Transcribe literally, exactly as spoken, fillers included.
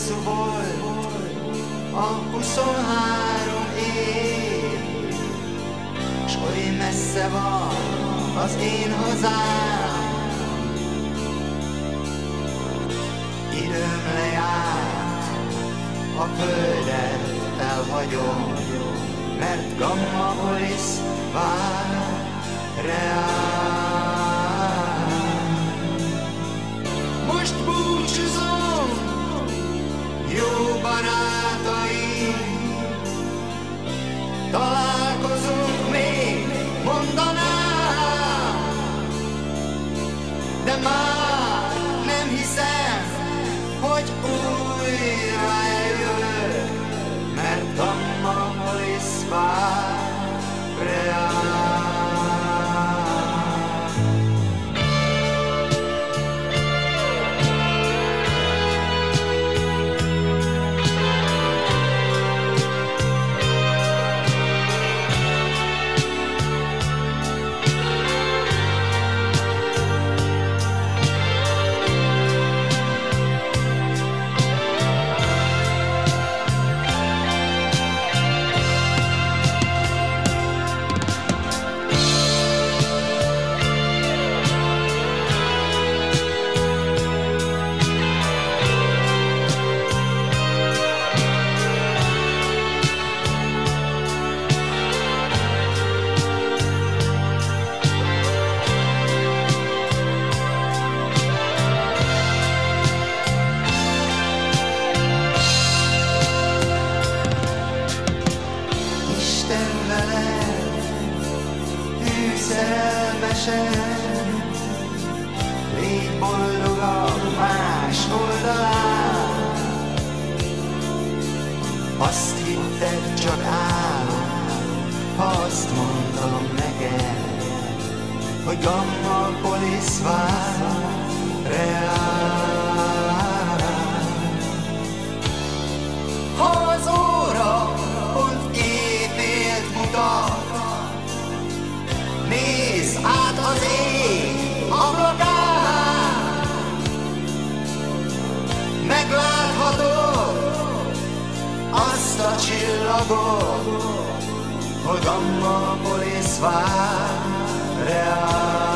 hosszú volt a huszonhárom év, s oly messze van az én hazám. Időm lejárt, a földet elhagyom, mert Gammapolis vár reál. Most búcsúzom, jó barátaim, találkozunk még, mondanám, de már nem hiszem, hogy újra eljövök, mert Gammapolis vár reál. Szerelmesen, légy boldogabb más oldalán. Azt hitted, csak álom, ha azt mondom neked, hogy Gammapolis vár reál. Ha az óra pont éjfélt mutat, nézd át az ég ablakán, megláthatod azt a csillagot, hogy Gammapolis vár reál.